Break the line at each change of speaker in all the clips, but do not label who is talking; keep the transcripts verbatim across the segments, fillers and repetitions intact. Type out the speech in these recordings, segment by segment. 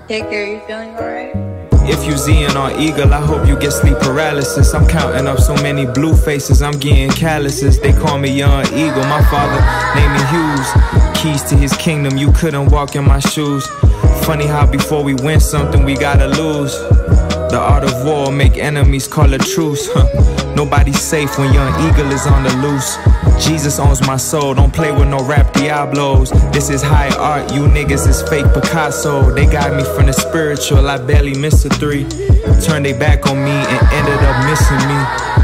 Hey girl, you feeling alright?
If you Zing or Eagle, I hope you get sleep paralysis. I'm counting up so many blue faces, I'm getting calluses. They call me Young Eagle, my father named me Hughes. Keys to his kingdom, you couldn't walk in my shoes. Funny how before we win something, we gotta lose. The art of war, make enemies call a truce. Huh. Nobody's safe when Young Eagle is on the loose. Jesus owns my soul, don't play with no rap Diablos. This is high art, you niggas is fake Picasso. They got me from the spiritual, I barely missed a three. Turned they back on me and ended up missing me.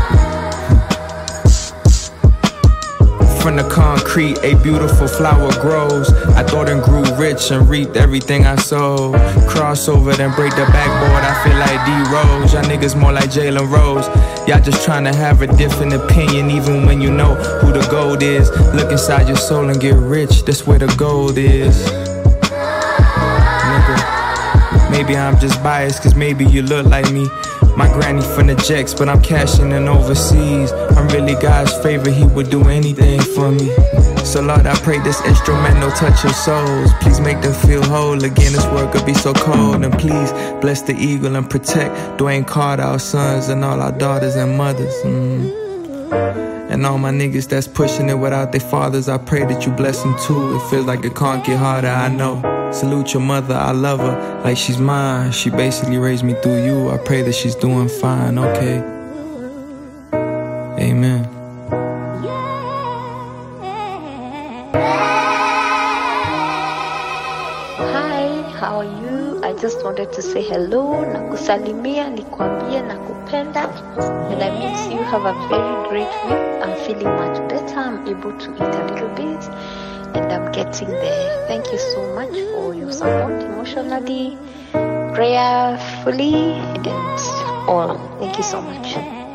From the concrete, a beautiful flower grows. I thought and grew rich and reaped everything I sowed. Crossover, then break the backboard, I feel like D-Rose. Y'all niggas more like Jalen Rose. Y'all just tryna have a different opinion, even when you know who the gold is. Look inside your soul and get rich, that's where the gold is. Nigga, maybe I'm just biased, cause maybe you look like me. My granny from the Jacks, but I'm cashing in overseas. I'm really God's favorite, he would do anything for me. So Lord, I pray this instrumental touch your souls. Please make them feel whole again, this world could be so cold. And please bless the eagle and protect Dwayne Carter, our sons, and all our daughters and mothers. Mm. And all my niggas that's pushing it without their fathers, I pray that you bless them too. It feels like it can't get harder, I know. Salute your mother, I love her like she's mine. She basically raised me through you. I pray that she's doing fine, okay? Amen.
Hi, how are you? I just wanted to say hello, nakusalimia, nikwambie nakupenda, and I miss you. Have a very great week. I'm feeling much better. I'm able to eat a little bit. And I'm getting there. Thank you so much for your support emotionally, prayerfully, and all. Thank you so much.